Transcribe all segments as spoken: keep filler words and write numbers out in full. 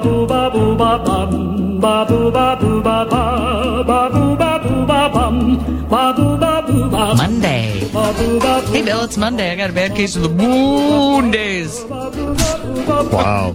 boo ba boo ba bum, ba boo ba boo ba ba, ba boo ba boo ba bum, ba boo ba boo ba. Monday. Hey, Bill, it's Monday. I got a bad case of the moon days. Wow.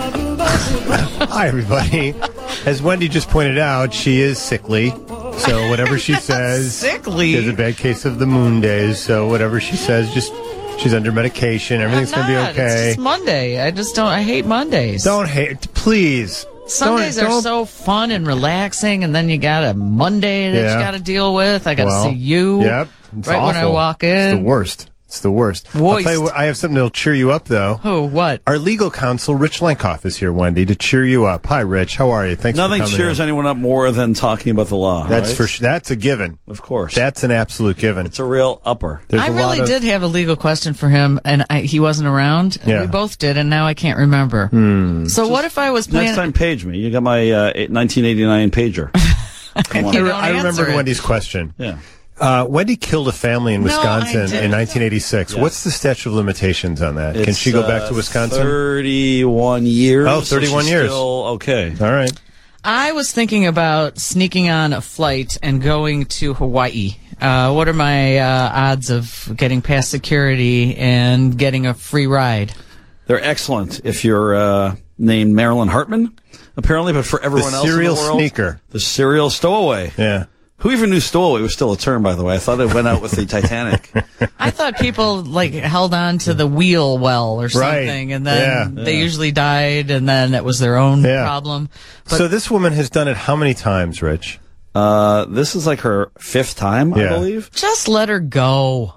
Hi, everybody. As Wendy just pointed out, she is sickly. So whatever she says, sickly. She has a bad case of the moon days. So whatever she says, just she's under medication. Everything's going to be okay. It's just Monday. I just don't. I hate Mondays. Don't hate, please. Sundays don't, are don't. so fun and relaxing, and then you got a Monday that Yeah. you got to deal with. I got to Well, see you. Yep. It's right awful. when I walk in. It's the worst. It's the worst. I'll Worst. tell you what, I have something that'll cheer you up, though. Who? What? Our legal counsel, Rich Lenkoff, is here, Wendy, to cheer you up. Hi, Rich. How are you? Thanks Nothing for coming cheers in. anyone up more than talking about the law. That's right? for sure. That's a given. Of course. That's an absolute given. It's a real upper. There's I a really lot of, did have a legal question for him, and I, he wasn't around. Yeah. We both did, and now I can't remember. Hmm. So what if I was planning? Next time, page me. You got my uh, nineteen eighty-nine pager. You I, don't I answer remember it. Wendy's question. Yeah. Uh, Wendy killed a family in No, I Wisconsin didn't. in nineteen eighty-six. Yes. What's the statute of limitations on that? Can It's, she go back uh, to Wisconsin? thirty-one years. Oh, so thirty-one she's years. Still okay. All right. I was thinking about sneaking on a flight and going to Hawaii. Uh, what are my uh, odds of getting past security and getting a free ride? They're excellent if you're uh, named Marilyn Hartman, apparently, but for everyone The else in serial the world, sneaker. the serial stowaway. Yeah. Who even knew stowaway was still a term, by the way? I thought it went out with the Titanic. I thought people like held on to the wheel well or Right. something, and then Yeah. they Yeah. usually died, and then it was their own Yeah. problem. But So this woman has done it how many times, Rich? Uh, this is like her fifth time, Yeah. I believe. just let her go.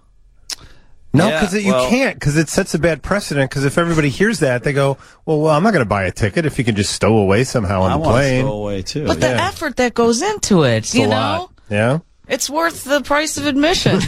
No, Yeah, because you well- can't, because it sets a bad precedent. Because if everybody hears that, they go, well, well I'm not going to buy a ticket if you can just stow away somehow on I the want to plane. stow away, too. But the Yeah. effort that goes into it, It's you a know, lot. Yeah? it's worth the price of admission.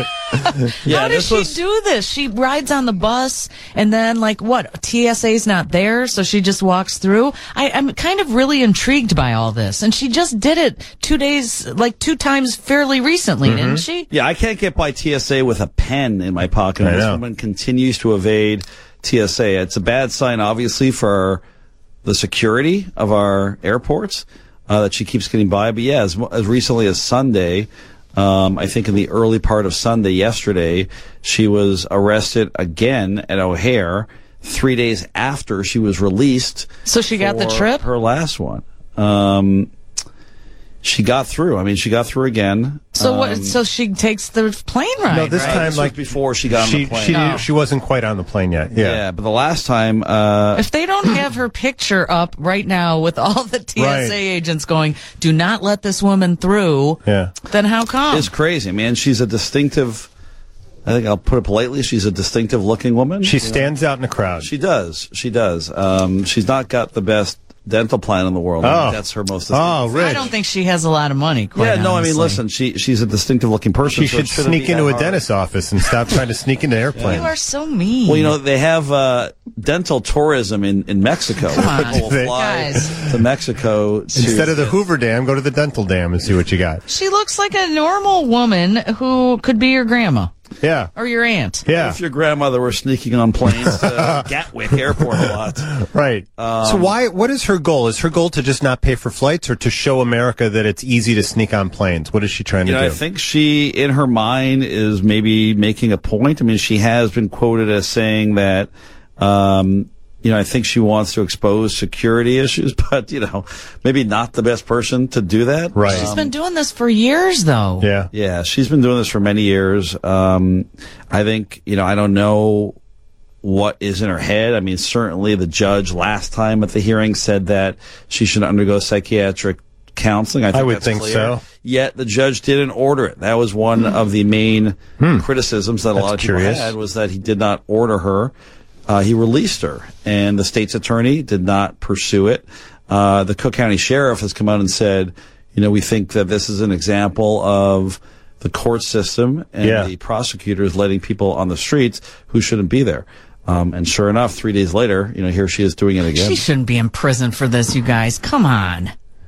yeah, How does this she was, do this? She rides on the bus, and then, like, what? T S A's not there, so she just walks through. I, I'm kind of really intrigued by all this, and she just did it two days, like two times fairly recently, Mm-hmm. didn't she? Yeah, I can't get by T S A with a pen in my pocket. I This know. woman continues to evade T S A. It's a bad sign, obviously, for the security of our airports uh, that she keeps getting by. But yeah, as, as recently as Sunday, um, I think in the early part of Sunday yesterday, she was arrested again at O'Hare three days after she was released. So she got the for trip? Her last one. Um, she got through. I mean, she got through again. So Um, what? So she takes the plane ride. No, this right? time, This was like, before she got on she, the plane. She, Oh. she wasn't quite on the plane yet. Yeah. Yeah, but the last time, uh, If they don't have her picture up right now with all the T S A Right. agents going, "Do not let this woman through," Yeah. then how come? it's crazy, man. She's a distinctive, I think I'll put it politely, she's a distinctive looking woman. She stands out in the crowd. She does. She does. Um, she's not got the best dental plan in the world. I Oh. think that's her most Oh, distinctive. Rich. I don't think she has a lot of money. Quite Yeah, no, I mean, honestly. listen, she she's a distinctive looking person. She so it should shouldn't sneak be into that a hard. dentist's office and stop trying to sneak into airplanes. You are so mean. Well, you know, they have uh, dental tourism in, in Mexico. Come on. People will fly Guys. to Mexico. To, Instead of the Hoover Dam, go to the dental dam and see what you got. she looks like a normal woman who could be your grandma Yeah. or your aunt. Yeah. If your grandmother were sneaking on planes to Gatwick Airport a lot. Right. Um, so why? What is her goal? Is her goal to just not pay for flights, or to show America that it's easy to sneak on planes? What is she trying You to know, do? I think she, in her mind, is maybe making a point. I mean, she has been quoted as saying that, um, you know, I think she wants to expose security issues, but, you know, maybe not the best person to do that. Right. She's been doing this for years, though. yeah. Yeah, she's been doing this for many years. Um, I think, you know, I don't know what is in her head. I mean, certainly the judge last time at the hearing said that she should undergo psychiatric counseling. I, think I would that's think clear. so. Yet the judge didn't order it. That was one of the main criticisms that a That's lot of people curious. had, was that he did not order her. Uh, he released her, and the state's attorney did not pursue it. Uh, the Cook County Sheriff has come out and said, you know, we think that this is an example of the court system and Yeah. the prosecutors letting people on the streets who shouldn't be there. Um, and sure enough, three days later, you know, here she is doing it again. She shouldn't be in prison for this, you guys. Come on.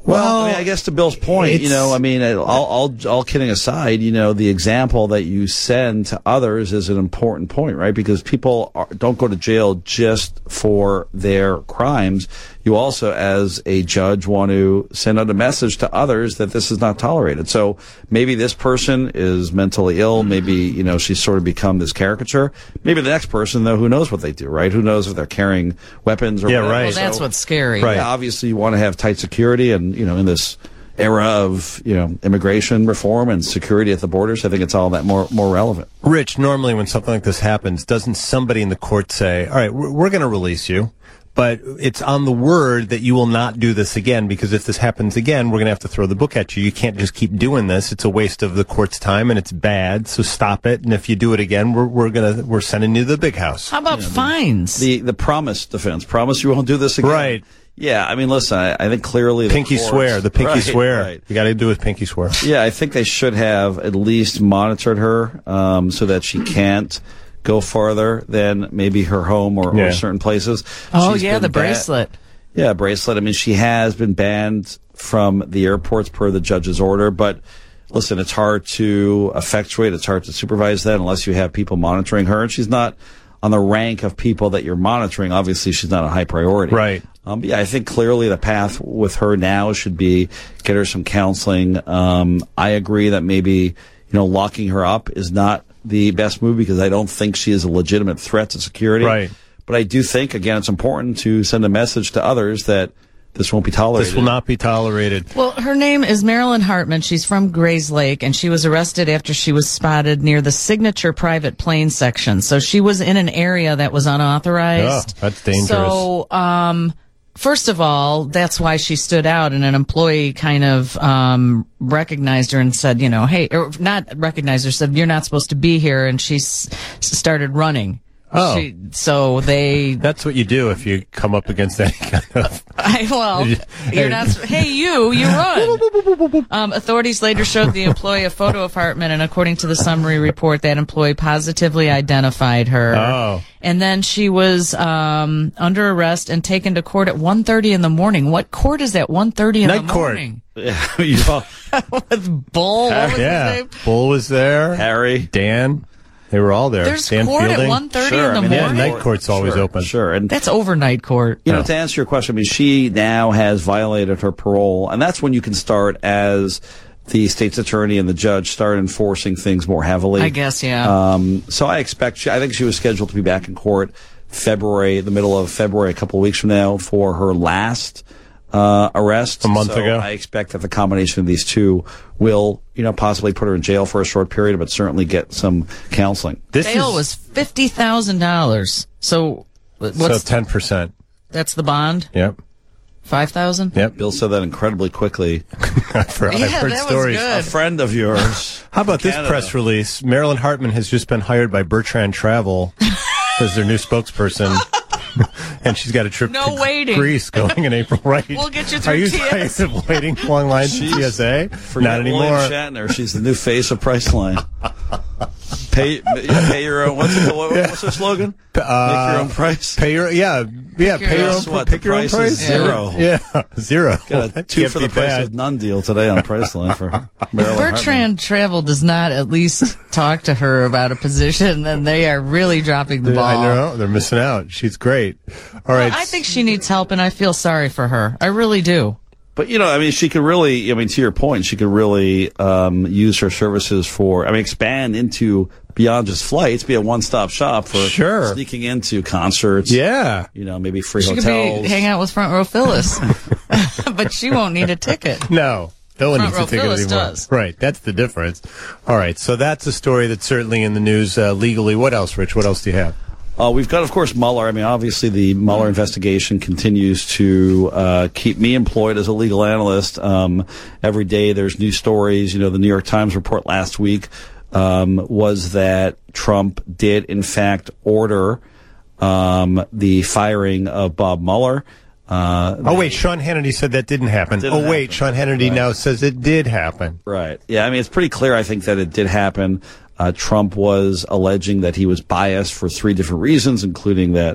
Well, I, mean, I guess to Bill's point, you it's- know, I mean, all, all, all kidding aside, you know, the example that you send to others is an important point, right? Because people are, don't go to jail just for their crimes. You also, as a judge, want to send out a message to others that this is not tolerated. So maybe this person is mentally ill. Maybe, you know, she's sort of become this caricature. Maybe the next person, though, who knows what they do, right? Who knows if they're carrying weapons or Yeah, whatever. right. Well, that's So- what's scary. Right. Yeah, obviously, you want to have tight security, and you know, in this era of you know immigration reform and security at the borders, I think it's all that more more relevant. Rich, normally when something like this happens, doesn't somebody in the court say, all right, we're, we're going to release you, but it's on the word that you will not do this again, because if this happens again, we're going to have to throw the book at you. You can't just keep doing this. It's a waste of the court's time, and it's bad, so stop it. And if you do it again, we're, we're going to, we're sending you to the big house. How about fines? The the promise defense, promise you won't do this again. Right. Yeah, I mean, listen, I, I think clearly the Pinky courts- swear, the pinky Right, swear. right. You got to do his pinky swear. Yeah, I think they should have at least monitored her um, so that she can't go farther than maybe her home or, Yeah. or certain places. oh, She's yeah, been the ba- bracelet. Yeah, bracelet. I mean, she has been banned from the airports per the judge's order, but listen, it's hard to effectuate, it's hard to supervise that unless you have people monitoring her, and she's not on the rank of people that you're monitoring. Obviously, she's not a high priority. Right. Um, but yeah, I think clearly the path with her now should be get her some counseling. Um, I agree that maybe, you know, locking her up is not the best move because I don't think she is a legitimate threat to security. Right. But I do think, again, it's important to send a message to others that this won't be tolerated. This will not be tolerated. Well, her name is Marilyn Hartman. She's from Grays Lake, and she was arrested after she was spotted near the Signature private plane section. So she was in an area that was unauthorized. Oh, that's dangerous. So, um, first of all, that's why she stood out, and an employee kind of um, recognized her and said, you know, hey, or not recognized her, said, you're not supposed to be here, and she s- started running. Oh. She, so they That's what you do if you come up against any kind of... I, well, you're not. Hey, you, you run. Um, authorities later showed the employee a photo of Hartman, and according to the summary report, that employee positively identified her. Oh. And then she was um, under arrest and taken to court at one thirty in the morning. What court is that? one thirty in Night the court. morning. Yeah, you know, With Bull. What was Yeah. his name? Bull was there. Harry. Dan. They were all there. There's Dan court Fielding. at one thirty Sure, in the I mean, Yeah, morning. night court's always Sure, open. Sure, and That's overnight court. you know, No. to answer your question, I mean, she now has violated her parole, and that's when you can start as the state's attorney and the judge start enforcing things more heavily. I guess, yeah. Um, so I expect, she, I think she was scheduled to be back in court February, the middle of February, a couple of weeks from now, for her last uh, arrest. A month So ago. I expect that the combination of these two will, you know, possibly put her in jail for a short period, but certainly get some counseling. This Bail is was fifty thousand dollars. So what's so ten percent. that's the bond? Yep. Five thousand? Yep. Bill said that incredibly quickly. I've heard, Yeah, I've heard that was stories. good. A friend of yours. How about this Canada. press release? Marilyn Hartman has just been hired by Bertrand Travel as their new spokesperson. And she's got a trip No to waiting. Greece going in April, right? We'll get you Are through you T S A. tired of waiting long lines at T S A? Forget Not anymore. William Shatner. She's the new face of Priceline. Pay, pay your own. What's, it, what, what's their slogan? Uh, Make your own price. Pay your yeah yeah Pick pay your your own- own What, pick the your own price is price zero. yeah zero Got a That two can't for be the price bad. of none deal today on Priceline for Marilyn Hartman. Bertrand Travel does not at least talk to her about a position, then they are really dropping the ball. I know they're missing out. She's great. All right, I think she needs help, and I feel sorry for her. I really do. But, you know, I mean, she could really, I mean, to your point, she could really um, use her services for, I mean, expand into beyond just flights, be a one-stop shop for Sure. sneaking into concerts. yeah. You know, maybe free She could hotels. be hang out with Front Row Phyllis, but she won't need a ticket. No, no one Front needs to Row take it Phyllis anymore. does. Right, that's the difference. All right, so that's a story that's certainly in the news uh, legally. What else, Rich? What else do you have? Uh, we've got, of course, Mueller. I mean, obviously, the Mueller investigation continues to uh, keep me employed as a legal analyst. Um, every day there's new stories. You know, the New York Times report last week um, was that Trump did, in fact, order um, the firing of Bob Mueller. Uh, Oh, wait, Sean Hannity said that didn't happen. Didn't oh, wait, happen. Sean Hannity Right. now says it did happen. Right. Yeah, I mean, it's pretty clear, I think, that it did happen. Uh, Trump was alleging that he was biased for three different reasons, including that he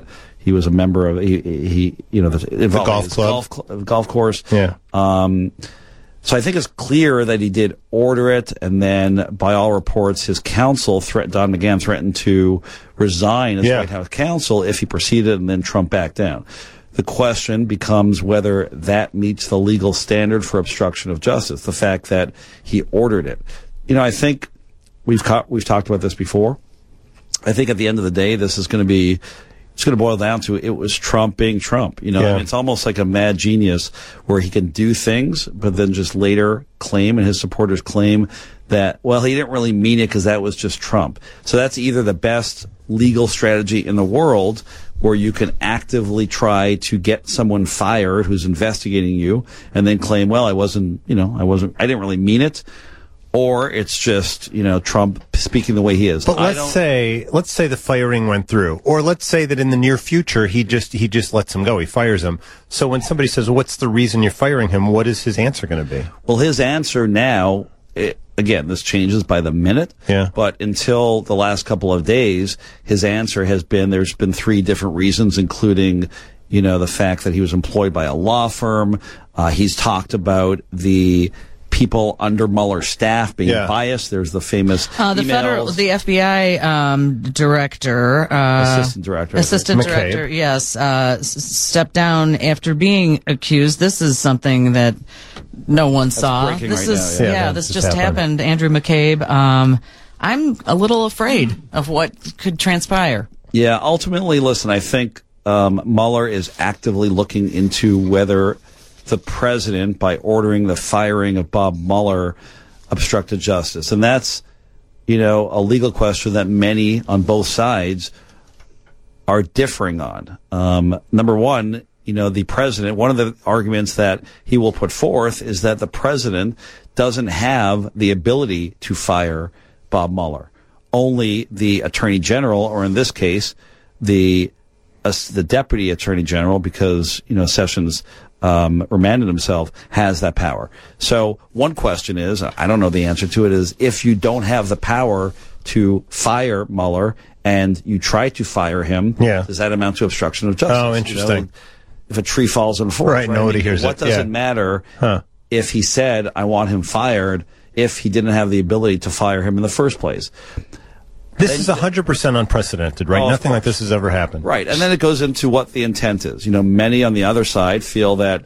he was a member of he, he you know the, the golf club, golf, cl- golf course. Yeah. Um, so I think it's clear that he did order it, and then by all reports, his counsel, threat, Don McGahn, threatened to resign as yeah. White House counsel if he proceeded, and then Trump backed down. The question becomes whether that meets the legal standard for obstruction of justice. The fact that he ordered it. You know, I think we've co- we've talked about this before. I think at the end of the day, this is going to be. It's going to boil down to it was Trump being Trump. You know, yeah. I mean, it's almost like a mad genius where he can do things, but then just later claim, and his supporters claim that, well, he didn't really mean it because that was just Trump. So that's either the best legal strategy in the world, where you can actively try to get someone fired who's investigating you and then claim, well, I wasn't, you know, I wasn't, I didn't really mean it. Or it's just, you know, Trump speaking the way he is. But I let's don't, say, let's say the firing went through, or let's say that in the near future he just he just lets him go, he fires him. So when somebody says, "What's the reason you're firing him?" What is his answer going to be? Well, his answer now, it, again, this changes by the minute. Yeah. But until the last couple of days, his answer has been there's been three different reasons, including, you know, the fact that he was employed by a law firm. Uh, he's talked about the people under Mueller's staff being yeah. biased. There's the famous uh, the emails. federal, the F B I um, director, uh, assistant director, assistant McCabe. director, yes, uh, s- stepped down after being accused. This is something that no one That's saw. breaking This right is now, yeah. yeah, Yeah, this that just just happened. happened. Andrew McCabe. Um, I'm a little afraid of what could transpire. Yeah, ultimately, listen, I think um, Mueller is actively looking into whether the president, by ordering the firing of Bob Mueller, obstructed justice. And that's, you know, a legal question that many on both sides are differing on. Um, number one, you know, the president, one of the arguments that he will put forth is that the president doesn't have the ability to fire Bob Mueller. Only the attorney general, or in this case, the uh, the deputy attorney general, because, you know, Sessions um, remanded himself, has that power. So one question is, I don't know the answer to it, is if you don't have the power to fire Mueller and you try to fire him, yeah. does that amount to obstruction of justice? Oh, interesting. You know, if a tree falls in the forest, Right, right? nobody I mean, hears what it. does Yeah. it matter Huh. if he said, I want him fired, if he didn't have the ability to fire him in the first place? This And- is one hundred percent unprecedented, right? Oh, of Nothing like course. this has ever happened. Right, and then it goes into what the intent is. You know, many on the other side feel that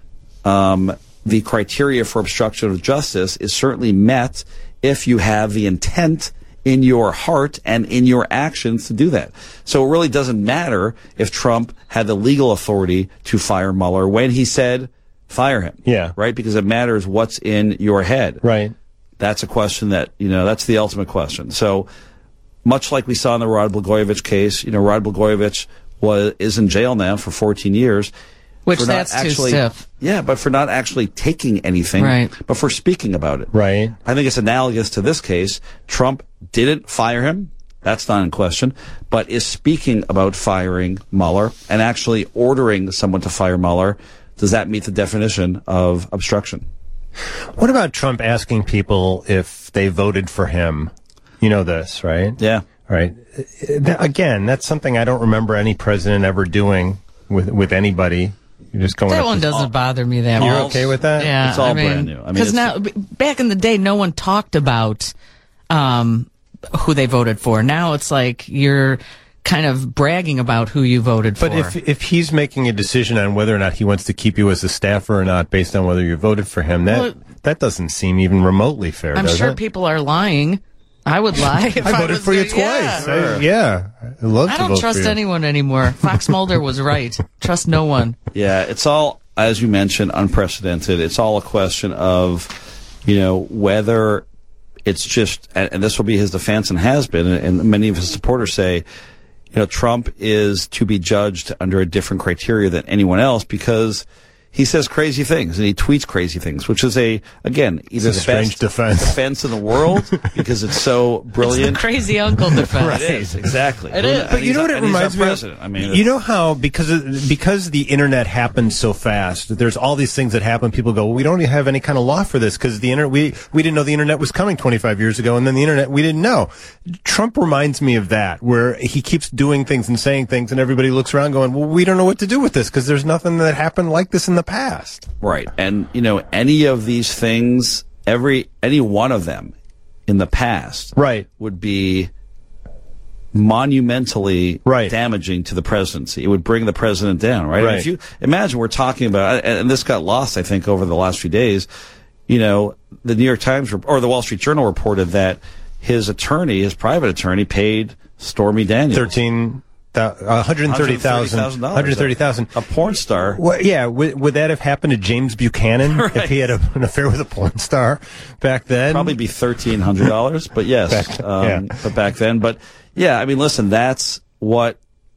um, the criteria for obstruction of justice is certainly met if you have the intent in your heart and in your actions to do that. So it really doesn't matter if Trump had the legal authority to fire Mueller when he said, fire him. Yeah. Right? Because it matters what's in your head. Right. That's a question that, you know, that's the ultimate question. So much like we saw in the Rod Blagojevich case, you know, Rod Blagojevich was, is in jail now for fourteen years. Which for not that's too actually, stiff. Yeah, but for not actually taking anything, Right. but for speaking about it. Right. I think it's analogous to this case. Trump didn't fire him. That's not in question, but is speaking about firing Mueller and actually ordering someone to fire Mueller. Does that meet the definition of obstruction? What about Trump asking people if they voted for him? You know this, right? Yeah. Right. Th- Again, that's something I don't remember any president ever doing with with anybody. You're just going. That up one to- doesn't bother me that You're much. okay with that? Yeah, It's all I mean, brand new. I mean, because it's- now, b- back in the day, no one talked about um, who they voted for. Now it's like you're kind of bragging about who you voted for. But if if he's making a decision on whether or not he wants to keep you as a staffer or not, based on whether you voted for him, that Well, that doesn't seem even remotely fair. I'm does sure it? people are lying. I would lie. If I voted was for you doing- twice. Yeah. I, yeah, I love I to don't vote trust for you. anyone anymore. Fox Mulder was right. Trust no one. Yeah, it's all, as you mentioned, unprecedented. It's all a question of, you know, whether it's just, and, and this will be his defense and has been, and, and many of his supporters say, you know, Trump is to be judged under a different criteria than anyone else because he says crazy things and he tweets crazy things, which is a again either It's a the strange best defense. defense in the world because it's so brilliant. It's the crazy uncle defense. It is exactly. It is. But you know what it reminds me of? I mean, you know how because of, because the internet happens so fast, there's all these things that happen. People go, well, we don't even have any kind of law for this because the internet. We we didn't know the internet was coming twenty-five years ago, and then the internet we didn't know. Trump reminds me of that, where he keeps doing things and saying things, and everybody looks around going, well, we don't know what to do with this because there's nothing that happened like this in the past. Right. And, you know, any of these things, every, any one of them in the past right. would be monumentally right. damaging to the presidency. It would bring the president down, right? right. If you imagine we're talking about, and this got lost, I think, over the last few days, you know, the New York Times or the Wall Street Journal reported that his attorney, his private attorney, paid Stormy Daniels thirteen Uh, one hundred thirty thousand dollars. one hundred thirty thousand dollars. A porn star. Well, yeah, would, would that have happened to James Buchanan right. if he had a, an affair with a porn star back then? Probably be thirteen hundred dollars, but yes. Back, um, yeah. But back then. But yeah, I mean, listen, that's what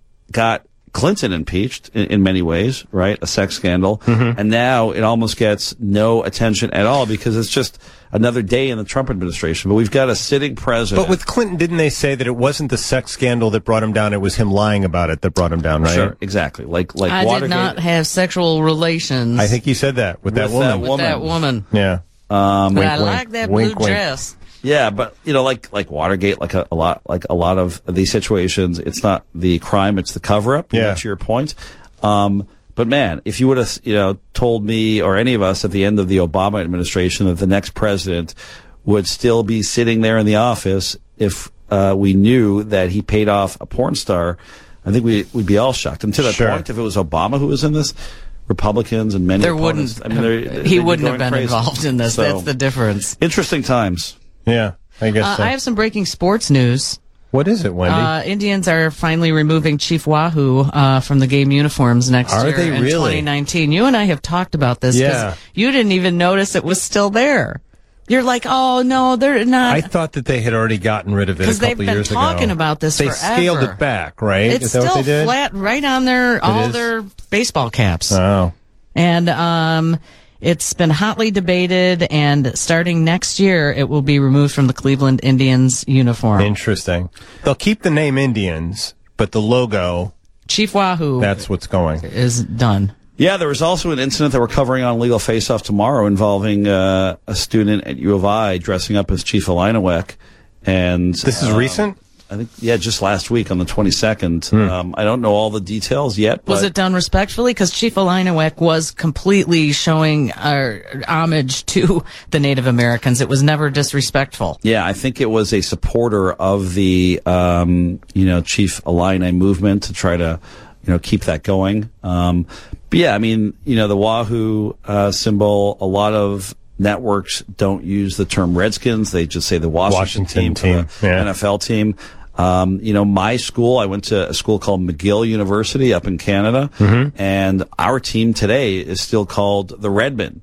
got Clinton impeached in, in many ways, right? A sex scandal. Mm-hmm. And now it almost gets no attention at all because it's just another day in the Trump administration. But we've got a sitting president. But with Clinton, didn't they say that it wasn't the sex scandal that brought him down? It was him lying about it that brought him down, right? Sure, exactly. Like, like I Watergate. did not have sexual relations. I think he said that with, With that woman. that with that woman. Yeah. Um, But wink, I wink, like that wink, blue wink. dress. Yeah, but you know, like like Watergate, like a, a lot, like a lot of these situations, it's not the crime; it's the cover-up. Yeah. You know, to your point. Um, but man, if you would have, you know, told me or any of us at the end of the Obama administration that the next president would still be sitting there in the office if uh, we knew that he paid off a porn star, I think we would be all shocked. And to that Sure. point, if it was Obama who was in this, Republicans and many There opponents, wouldn't. I mean, they're- he they'd be wouldn't have going been crazy. involved in this. So, That's the difference. interesting times. Yeah, I guess Uh, so. I have some breaking sports news. What is it, Wendy? Uh, Indians are finally removing Chief Wahoo uh, from the game uniforms next Are year they in really? twenty nineteen. You and I have talked about this because Yeah. you didn't even notice it was still there. You're like, oh no, they're not. I thought that they had already gotten rid of it a Because couple they've been years ago. talking about this they forever. scaled it back, right? It's is that still what they did? flat right on their all is? their baseball caps. Oh. And um, it's been hotly debated, and starting next year, it will be removed from the Cleveland Indians uniform. Interesting. They'll keep the name Indians, but the logo, Chief Wahoo that's what's going. is done. Yeah, there was also an incident that we're covering on Legal Face Off tomorrow involving uh, a student at U of I dressing up as Chief Illiniwek. And This is um, recent? I think, yeah, just last week on the twenty-second. Um, I don't know all the details yet. But Was it done respectfully? Because Chief Illiniwek was completely showing uh, homage to the Native Americans. It was never disrespectful. Yeah, I think it was a supporter of the, um, you know, Chief Illini movement to try to, you know, keep that going. Um, but yeah, I mean, you know, the Wahoo uh, symbol, a lot of networks don't use the term Redskins. They just say the Washington, Washington team, team, for the yeah. N F L team. Um, you know, my school, I went to a school called McGill University up in Canada, Mm-hmm. and our team today is still called the Redmen.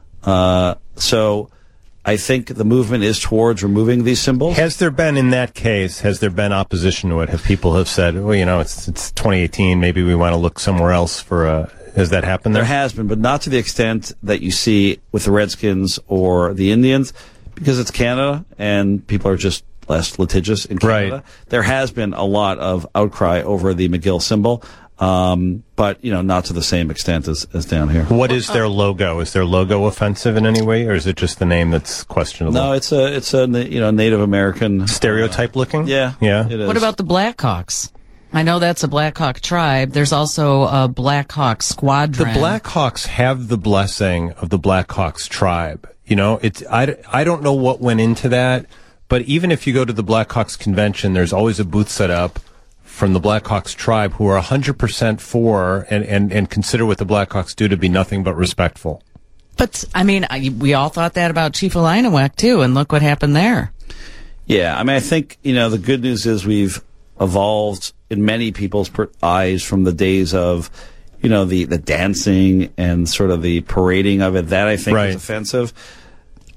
Uh, so I think the movement is towards removing these symbols. Has there been, in that case, has there been opposition to it? Have people have said, well, you know, it's it's twenty eighteen, maybe we want to look somewhere else for a... Has that happened there? There has been, but not to the extent that you see with the Redskins or the Indians, because it's Canada and people are just less litigious in Canada. Right. There has been a lot of outcry over the McGill symbol, um, but you know, not to the same extent as, as down here. What is their logo? Is their logo offensive in any way, or is it just the name that's questionable? No, it's a it's a you know Native American Stereotype looking? Yeah, Yeah. It is. What about the Blackhawks? I know that's a Blackhawk tribe. There's also a Blackhawk The squadron. Blackhawks have the blessing of the Blackhawks tribe. You know, it's I, I don't know what went into that, but even if you go to the Blackhawks convention, there's always a booth set up from the Blackhawks tribe who are one hundred percent for and, and, and consider what the Blackhawks do to be nothing but respectful. But, I mean, I, we all thought that about Chief Illiniwek, too, and look what happened there. Yeah, I mean, I think, you know, the good news is we've evolved in many people's per- eyes from the days of, you know, the, the dancing and sort of the parading of it. That I think Right. is offensive.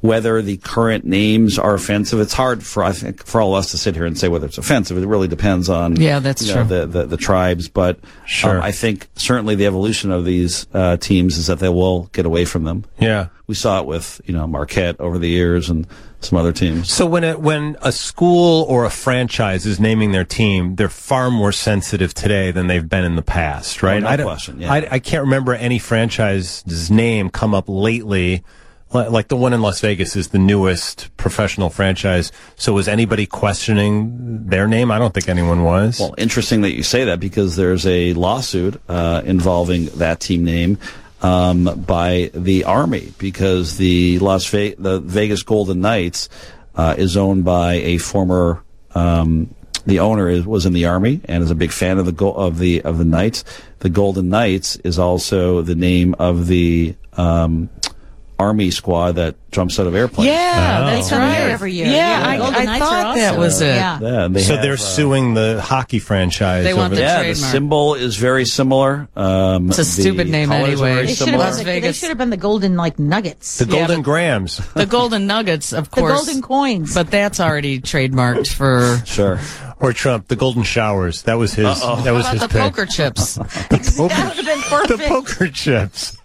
whether the current names are offensive. It's hard for I think for all of us to sit here and say whether it's offensive. It really depends on Yeah, that's you know, true. the, the the tribes. But Sure. um, I think certainly the evolution of these uh, teams is that they will get away from them. Yeah. We saw it with you know Marquette over the years and some other teams. So when a, when a school or a franchise is naming their team, they're far more sensitive today than they've been in the past, right? no I don't- question, yeah. I, I can't remember any franchise's name come up lately. Li- Like the one in Las Vegas is the newest professional franchise. So was anybody questioning their name? I don't think anyone was. Well, interesting that you say that because there's a lawsuit uh, involving that team name um, by the Army because the Las Ve- the Vegas Golden Knights uh, is owned by a former. Um, the owner is, was in the Army and is a big fan of the go- of the of the Knights. The Golden Knights is also the name of the um, Army squad that jumps out of airplanes. Yeah, Oh. that's They come right. here every year. Yeah, Yeah, I, Golden I Knights are thought that awesome. was it. Yeah. Yeah, and they so have, they're uh, suing the hockey franchise. They want over the this. Yeah, the trademark. symbol is very similar. Um, It's a the stupid name colors are anyway. very They should, have similar. Las been the, they Vegas. should have been the Golden like Nuggets. The The, Golden but- Grams. The Golden Nuggets, of course. Golden Coins. But that's already trademarked for. Sure. Or Trump, the Golden Showers. That was his. Uh-oh. That was How his about the pick. poker chips? that would have been The perfect. poker chips.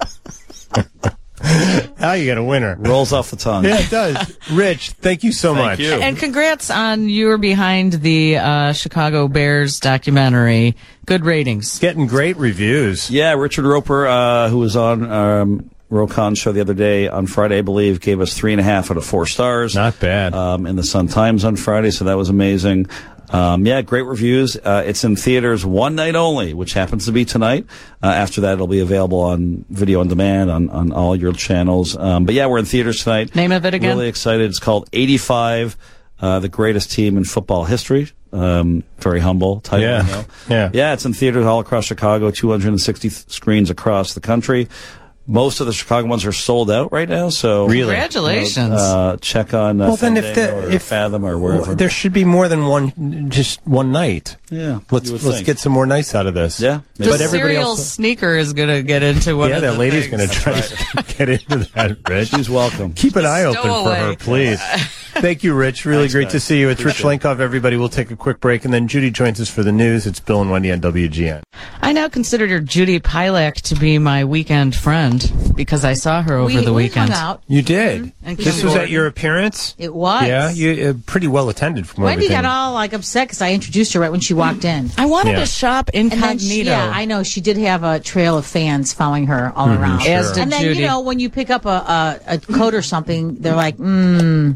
Now you got a winner. Rolls off the tongue. Yeah, it does. Rich, thank you so Thank much. you. And congrats on you're behind the uh, Chicago Bears documentary. Good ratings. Getting great reviews. Yeah, Richard Roper, uh, who was on um, Rocon's show the other day on Friday, I believe, gave us three and a half out of four stars. Not bad. Um, in the Sun Times on Friday, so that was amazing. Um, yeah, great reviews. Uh, it's in theaters one night only, which happens to be tonight. Uh, after that, it'll be available on video on demand on, on all your channels. Um, but yeah, we're in theaters tonight. Name of it again? Really excited. It's called eighty-five, uh, the greatest team in football history. Um, very humble title. Yeah. you know. Yeah. Yeah, it's in theaters all across Chicago, two hundred sixty th- screens across the country. Most of the Chicago ones are sold out right now, so Really? Congratulations. uh, check on uh, Well, then if Fandango the- or if- Fathom or wherever. There should be more than one, just one night. Yeah, Let's you would let's think. get some more nights out of this. Yeah, the maybe. but everybody cereal else- sneaker is going to get into one Yeah, of that the lady's things. going to try to get into that, Rich. She's welcome. Keep an eye open for stowaway. her, please. Thank you, Rich. Really Thanks, great guys. to see you. It's Appreciate Rich Lenkoff, everybody. We'll take a quick break, and then Judy joins us for the news. It's Bill and Wendy on W G N. I now consider Judy Pilak to be my weekend friend because I saw her over we, the we weekend. hung out. You did. And This Kim was at Gordon. your appearance? It was. Yeah, you uh, pretty well attended from Wendy everything. got all like upset because I introduced her right when she walked in. I wanted Yeah. to shop And then incognito. she, yeah, I know she did have a trail of fans following her all around. As Sure. did and then Judy. you know when you pick up a, a, a coat or something, they're like, mm.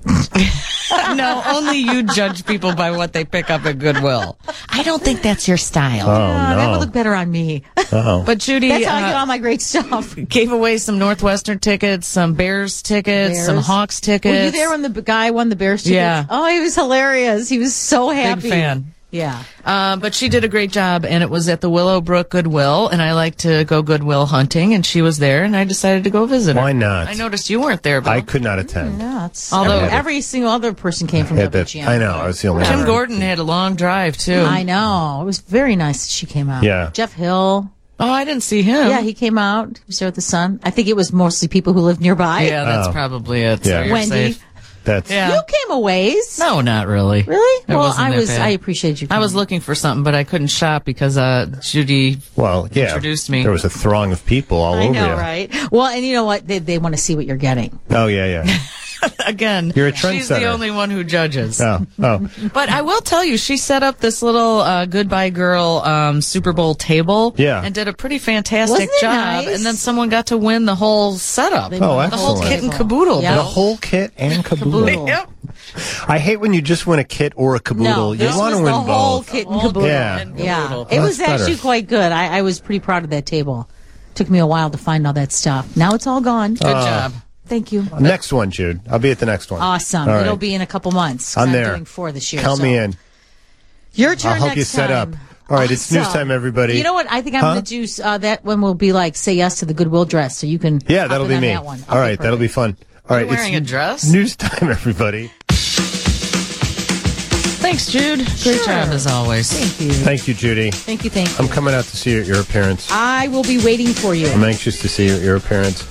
No, only you judge people by what they pick up at Goodwill. I don't think that's your style. Oh, "Ah, that would no. look better on me. Oh. But Judy That's how I uh, get all my great stuff. gave away some Northwestern tickets, some Bears tickets, Bears. some Hawks tickets. Were you there when the b- guy won the Bears tickets? Yeah. Oh, he was hilarious. He was so happy. Big fan. Yeah. Uh, but she did a great job, and it was at the Willowbrook Goodwill, and I like to go Goodwill hunting, and she was there, and I decided to go visit her. Why not? I noticed you weren't there, Bill. I could not attend. Yeah, it's, Although- every, every single other person came from Had that- W G N. I know. I was the only Kim one. Gordon had a long drive, too. I know. It was very nice that she came out. Yeah. Jeff Hill. Oh, I didn't see him. Yeah, he came out. He was there with the sun. I think it was mostly people who lived nearby. Yeah, that's Oh. probably it. Yeah. So you're Wendy. safe. That's Yeah. You came a ways. No, not really. Really? It well, wasn't I that was. bad. I appreciate you. I was coming. looking for something, but I couldn't shop because uh, Judy. well, yeah. Introduced me. There was a throng of people all I over know, you. right? Well, and you know what? They they want to see what you're getting. Oh yeah, yeah. Again, You're a she's the trendsetter. only one who judges. Oh, oh. But I will tell you, she set up this little uh, Goodbye Girl um, Super Bowl table Yeah. and did a pretty fantastic Wasn't it job. nice? And then someone got to win the whole setup. They Oh, won the whole excellent. kit and table. caboodle. Yeah. The whole kit and caboodle. Caboodle. Yep. I hate when you just win a kit or a caboodle. No, you this want was to win the whole both. kit and caboodle. Yeah. And Yeah, caboodle. it Well, was that's better. actually quite good. I, I was pretty proud of that table. Took me a while to find all that stuff. Now it's all gone. Good job. Thank you. Next one, Jude. I'll be at the next one. Awesome. All right. It'll be in a couple months. 'cause I'm I'm there. doing four this year. Count so. me in. Your turn I'll help next you set time. up. All right, it's news Awesome. time, everybody. You know what? I think I'm Huh? going to do uh, that one. Will be like say yes to the Goodwill dress, so you can. Yeah, hop that'll in be on me. That one. All right, that'll be fun. All right, You're wearing it's a dress? News time, everybody. Thanks, Jude. Great Sure. job as always. Thank you. Thank you, Judy. Thank you. Thank you. I'm coming out to see you at your appearance. I will be waiting for you. I'm anxious to see you at your appearance.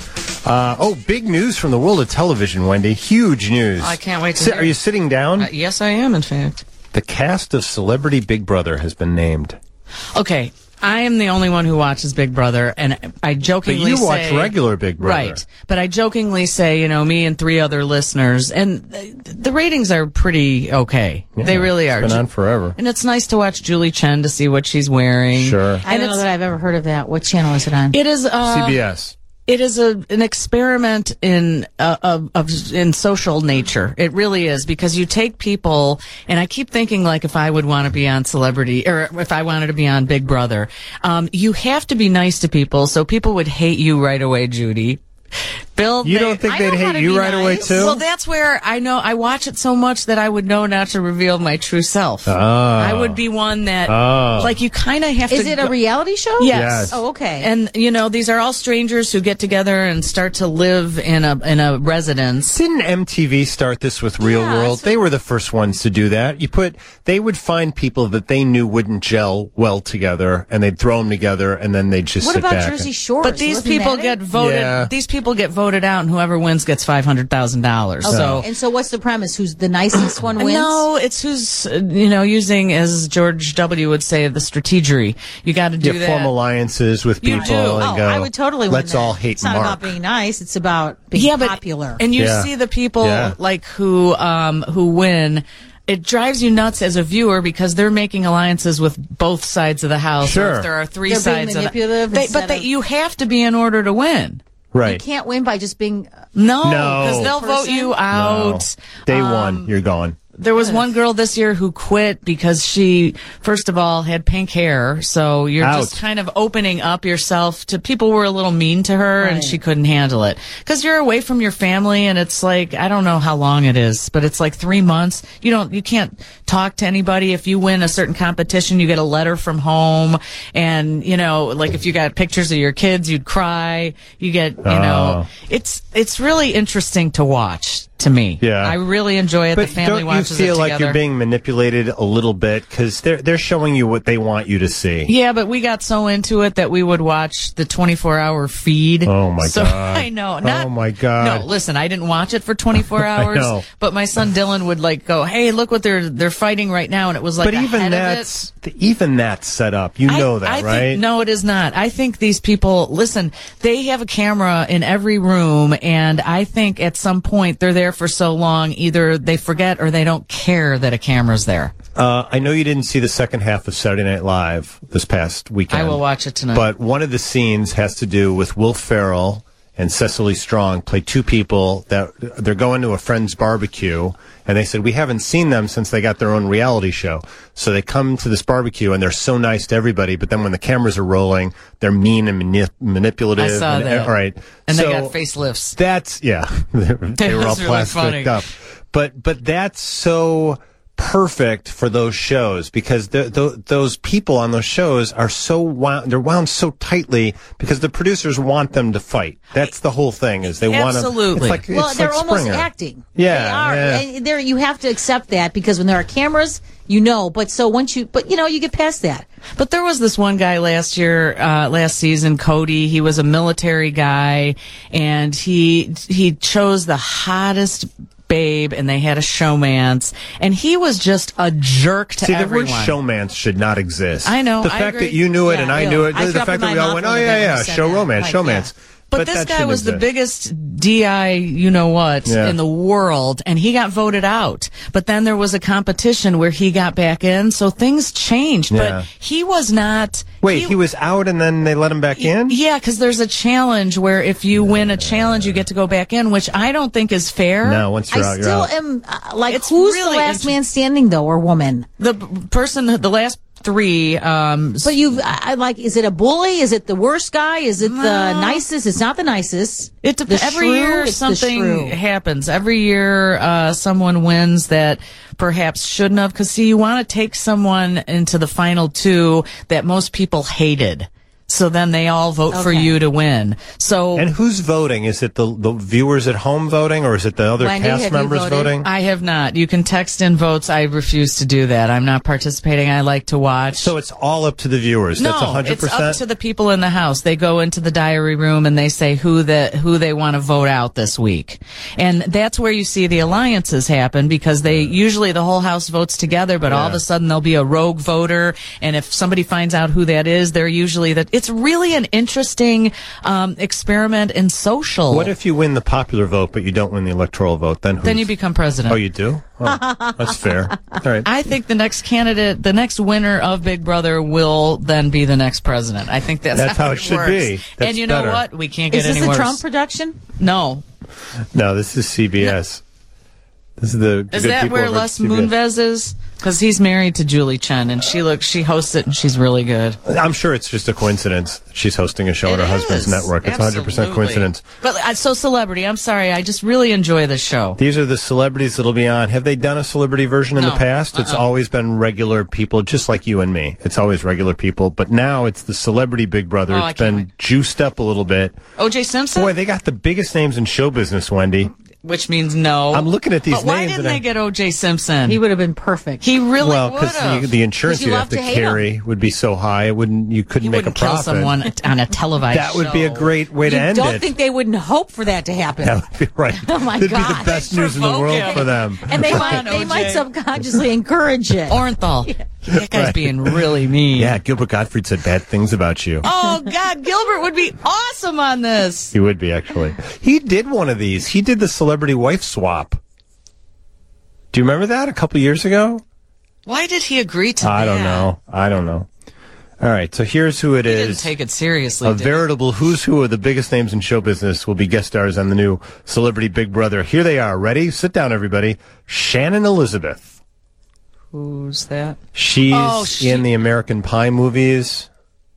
Uh, oh, big news from the world of television, Wendy. Huge news. I can't wait to Sit, hear Are you it. sitting down? Uh, yes, I am, in fact. The cast of Celebrity Big Brother has been named. Okay, I am the only one who watches Big Brother, and I But jokingly you say... watch regular Big Brother. Right, but I jokingly say, you know, me and three other listeners, and th- the ratings are pretty okay. Yeah, they really are. It's been on forever. And it's nice to watch Julie Chen to see what she's wearing. Sure. I don't know that I've ever heard of that. What channel is it on? It is... Uh, C B S. It is a an experiment in uh, of, of in social nature. It really is, because you take people, and I keep thinking, like, if I would want to be on Celebrity, or if I wanted to be on Big Brother, um, you have to be nice to people, so people would hate you right away, Judy. Bill, You they- don't think I they'd know how hate to you be right away, nice. too? Well, that's where I know I watch it so much that I would know not to reveal my true self. Oh. I would be one that, Oh. like, you kind of have to. Is it a go- reality show? Yes. Yes. Oh, okay. And you know, these are all strangers who get together and start to live in a in a residence. Didn't M T V start this with Real Yeah, World? so- They were the first ones to do that. You put, they would find people that they knew wouldn't gel well together, and they'd throw them together, and then they'd just what sit about back. Jersey and- Shore? But these Wasn't people that get it? voted. Yeah. These people get voted out, and whoever wins gets five hundred thousand dollars. So. And so, what's the premise? Who's the nicest one wins? No, it's who's, uh, you know, using, as George W. would say, the strategery. You got to do You that. form alliances with You people do. and Oh, go, I would totally win let's that. all hate It's not Mark. about being nice. It's about being yeah, but, popular. And you Yeah. see the people Yeah. like who um who win. It drives you nuts as a viewer, because they're making alliances with both sides of the house. Sure. Or if there are three They're being sides of manipulative the, they, instead but they, of- you have to be in order to win. Right. You can't win by just being. No, No. because they'll vote Person? you No. out. Day Um, one, you're gone. There was one girl this year who quit because she, first of all, had pink hair. So you're Out. just kind of opening up yourself to people who were a little mean to her, and Right. she couldn't handle it. Because you're away from your family, and it's like, I don't know how long it is, but it's like three months. You don't, you can't talk to anybody. If you win a certain competition, you get a letter from home. And, you know, like if you got pictures of your kids, you'd cry. You get, you know, Oh. it's, it's really interesting to watch. To me, Yeah. I really enjoy it. But the family don't you watches feel it like together. you're being manipulated a little bit? Because they're, they're showing you what they want you to see. Yeah, but we got so into it that we would watch the twenty-four hour feed. Oh, my so, God. I know. Not, Oh, my God. No, listen, I didn't watch it for twenty-four hours. know. But my son Dylan would like go, "Hey, look what they're they're fighting right now," and it was like But even ahead of it. that's, even that's set up. You I- know that, I right? Think, no, it is not. I think these people, listen, they have a camera in every room, and I think at some point they're there for so long, either they forget or they don't care that a camera's there. Uh, I know you didn't see the second half of Saturday Night Live this past weekend. I will watch it tonight. But one of the scenes has to do with Will Ferrell and Cecily Strong play two people that they're going to a friend's barbecue, and they said, we haven't seen them since they got their own reality show. So they come to this barbecue, and they're so nice to everybody, but then when the cameras are rolling, they're mean and mani- manipulative. I saw and, that. All right. And So they got facelifts. That's, yeah. they they were all was really plastic funny. up. But, but that's so perfect for those shows, because the, the, those people on those shows are so wound, they're wound so tightly because the producers want them to fight. That's the whole thing, is they want to. Absolutely. It's like, Well, it's they're like almost Springer. acting. Yeah, they are. yeah. And there, you have to accept that, because when there are cameras, you know. But so once you, but you know, you get past that. But there was this one guy last year, uh, last season, Cody. He was a military guy, and he he chose the hottest babe, and they had a showmance, and he was just a jerk to See, the everyone. word showmance should not exist. I know, The I fact agree. that you knew it Yeah, and I ew. knew it, I the threw up fact in that my we all mouth went, when oh, the yeah, guy yeah, said show that. romance, Like, showmance. yeah. But, that this guy shouldn't was the exist. biggest D I, you know what, Yeah. in the world, and he got voted out. But then there was a competition where he got back in, so things changed. Yeah. But he was not. Wait, he, was out and then they let him back in? Yeah, because there's a challenge where if you win a challenge, you get to go back in, which I don't think is fair. No, once you're I out, you're still out. am uh, like, It's who's really the last inter- man standing though, or woman? The p- person, the last three, um, But you, I, I like, is it a bully? Is it the worst guy? Is it the No. nicest? It's not the nicest. It The dep- every shrew? year It's the something shrew. happens. Every year uh, someone wins that perhaps shouldn't have. Because see, you want to take someone into the final two that most people hated. So then they all vote for Okay. you to win. So And who's voting? Is it the, the viewers at home voting, or is it the other Wendy, have cast you members voted? voting? I have not. You can text in votes. I refuse to do that. I'm not participating. I like to watch. So it's all up to the viewers. no, That's one hundred it's up percent? to the people in the house. They go into the diary room and they say who the who they want to vote out this week, and that's where you see the alliances happen because they usually the whole house votes together, but all of Yeah. a sudden there'll be a rogue voter, and if somebody finds out who that is, they're usually that. It's really an interesting um, experiment in social. What if you win the popular vote, but you don't win the electoral vote? Then who's, then you become president? Oh, you do? Oh, that's fair. All right. I think the next candidate, the next winner of Big Brother will then be the next president. I think that's, That's how it should works. be. That's and you know better. what? We can't get Is this any a worse. Trump production? No. No, this is C B S. This is the Is good that people where over at Les C B S. Moonves is? Because he's married to Julie Chen, and she looks, she hosts it, and she's really good. I'm sure it's just a coincidence. She's hosting a show on It her husband's is. network. It's one hundred percent Absolutely. coincidence. But uh, so celebrity, I'm sorry, I just really enjoy this show. These are the celebrities that'll be on. Have they done a celebrity version in No. the past? It's Uh-uh. always been regular people, just like you and me. It's always regular people. But now it's the celebrity Big Brother. Oh, I It's can't been wait. juiced up a little bit. O J Simpson, Boy, they got the biggest names in show business, Wendy. which means no. I'm looking at these but why names didn't and they I- get O J Simpson? He would have been perfect. He really Well, would because have. the insurance Because you you'd love have to, to hate carry would be so high, it wouldn't. You couldn't You make a wouldn't kill profit. someone on a televised That would be a show. great way to you end don't it. think they wouldn't hope for that to happen? That would be right. Oh, my That'd be God. the best They news in the provoke world him. for them. And they Come might on, they O J. might subconsciously encourage it. Orenthal. That guy's Right. being really mean. Yeah, Gilbert Gottfried said bad things about you. Oh, God, Gilbert would be awesome on this. He would be, actually. He did one of these. He did the celebrity wife swap. Do you remember that a couple years ago? Why did he agree to that? I don't know. I don't know. All right, so here's who it He is. didn't take it seriously. A did he? veritable who's who of the biggest names in show business will be guest stars on the new Celebrity Big Brother. Here they are. Ready? Sit down, everybody. Shannon Elizabeth. Who's that? She's Oh, she- in the American Pie movies.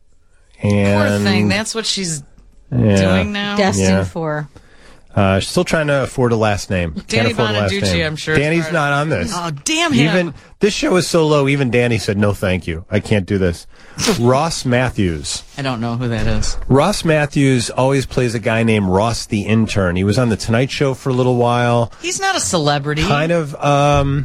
And Poor thing. That's what she's yeah. doing now. Destined Yeah. for. Uh, she's still trying to afford a last name. Danny Can't afford a last Bonaduce, name. I'm sure, is Danny's part of not it. on this. Oh, damn him. Even this show is so low. Even Danny said, "No, thank you. I can't do this." Ross Matthews. I don't know who that is. Ross Matthews always plays a guy named Ross the Intern. He was on the Tonight Show for a little while. He's not a celebrity. Kind of. Um,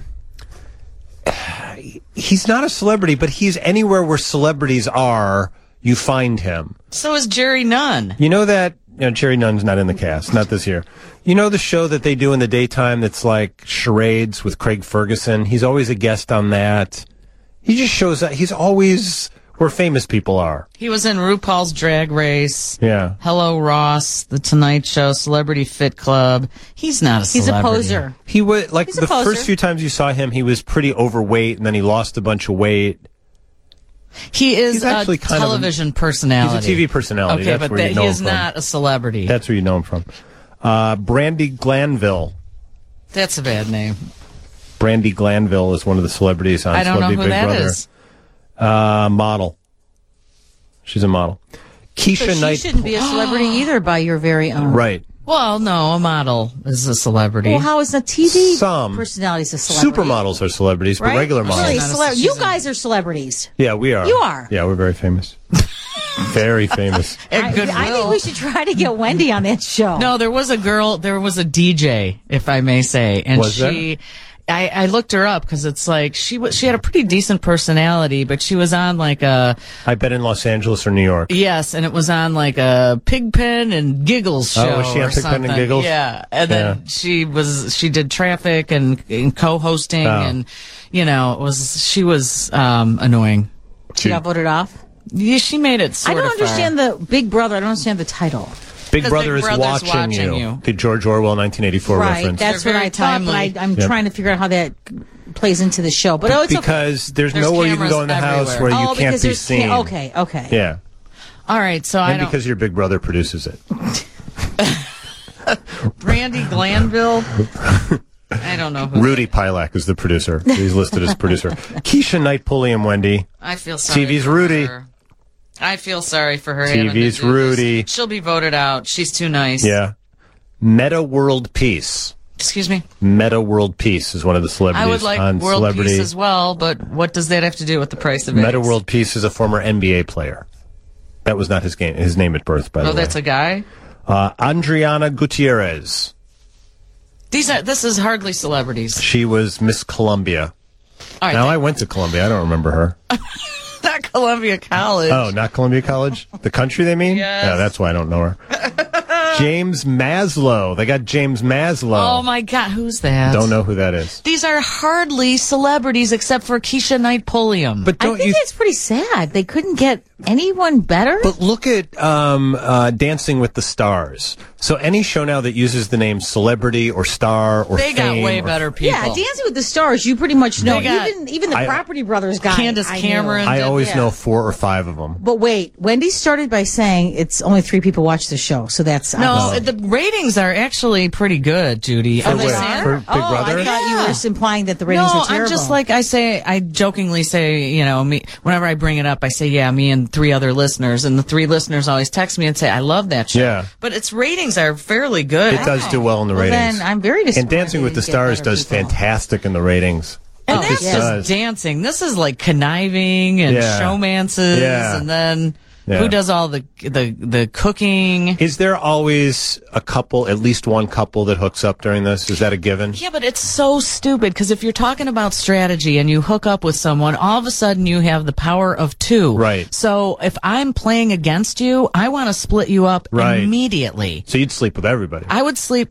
he's not a celebrity, but he's anywhere where celebrities are. You find him. So is Jerry Nunn. You know that you know, Jerry Nunn's not in the cast, not this year. You know the show that they do in the daytime that's like charades with Craig Ferguson? He's always a guest on that. He just shows up. He's always where famous people are. He was in RuPaul's Drag Race. Yeah. Hello, Ross. The Tonight Show. Celebrity Fit Club. He's not a He's a celebrity. poser. He was like He's a the poser. first few times you saw him, he was pretty overweight, and then he lost a bunch of weight. He is He's a actually kind of a- television personality. He's a T V personality. Okay, That's but where that, you know he him is from. not a celebrity. That's where you know him from. Uh, Brandy Glanville. That's a bad name. Brandy Glanville is one of the celebrities on I don't know Celebrity who Big that Brother. is. Uh, model. She's a model. Keisha So she Knight. shouldn't be a celebrity either by your very own. Right. Well, no, a model is a celebrity. Well, how is a T V Some. personality a celebrity? Supermodels are celebrities, but Right? regular Really, models. She's not a- cele- she's you a- guys are celebrities. Yeah, we are. You are. Yeah, we're very famous. Very famous. At I, Goodwill. I think we should try to get Wendy on that show. No, there was a girl, there was a D J, if I may say, and Was she, I, I looked her up because it's like she was, she had a pretty decent personality, but she was on like a, I bet in Los Angeles or New York. yes, and it was on like a Pigpen and Giggles show. Oh, was she on or Pigpen and something. Giggles? Yeah, and then Yeah. she was, she did traffic and, and co-hosting, Oh. and you know, it was she was um, annoying. She got voted off. Yeah, she made it. I Sort don't of understand far. the Big Brother. I don't understand the title. Big Because Brother Big is Brother's watching, watching you. you. The George Orwell nineteen eighty-four Right. reference. That's They're what very I thought, but I, timely. I'm Yep. trying to figure out how that plays into the show. But oh, it's okay. because there's, There's nowhere you can go in the cameras house where everywhere. you oh, can't because be there's seen. ca- okay, okay. Yeah. All right, so I And don't. because your Big Brother produces it. Randy Glanville. I don't know who. Rudy Pilak is the producer. He's listed as producer. Keisha Knight Pulliam, Wendy. I feel sorry. T V's for Rudy. her. I feel sorry for her. T V's having to do this. Rudy. She'll be voted out. She's too nice. Yeah. Meta World Peace. Excuse me. Meta World Peace is one of the celebrities I would like on world Celebrity. peace as well, but what does that have to do with the price of Meta eggs? World Peace is a former N B A player. That was not his game, his name at birth, by Oh, the way. that's a guy? Uh, Adriana Gutierrez. These are, this is hardly celebrities. She was Miss Columbia. All right. Now, I went to Columbia. I don't remember her. Not Columbia College. Oh, not Columbia College? The country, they mean? Yes. Yeah, that's why I don't know her. James Maslow. They got James Maslow. Oh, my God. Who's that? Don't know who that is. These are hardly celebrities except for Keisha Knight Pulliam. But I don't think you... it's pretty sad. They couldn't get anyone better. But look at um, uh, Dancing with the Stars. So any show now that uses the name celebrity or star or they got fame way or- better people. yeah, Dancing with the Stars, you pretty much know. They got- even even the I- Property Brothers guy. Candace I knew. Cameron. I did- always yeah. know four or five of them. But wait, Wendy started by saying it's only three people watch the show, so that's No, obviously- the ratings are actually pretty good, Judy. Oh, I'm they just are? saying- For Big oh, Brother? I thought you Yeah. were implying that the ratings No, were terrible. I'm just like I say. I jokingly say, you know, me. Whenever I bring it up, I say, yeah, me and three other listeners, and the three listeners always text me and say, I love that show. Yeah. But its ratings are fairly good. It does do well in the Well, ratings. then I'm very disappointed. And Dancing with they the didn't get Stars better does people. fantastic in the ratings. And Oh, that's yeah. just does. dancing. This is like conniving and Yeah. showmances, Yeah. and then Yeah. who does all the the the cooking? Is there always a couple, at least one couple that hooks up during this? Is that a given? Yeah, but it's so stupid because if you're talking about strategy and you hook up with someone, all of a sudden you have the power of two. Right. So if I'm playing against you, I want to split you up Right. immediately. So you'd sleep with everybody. I would sleep.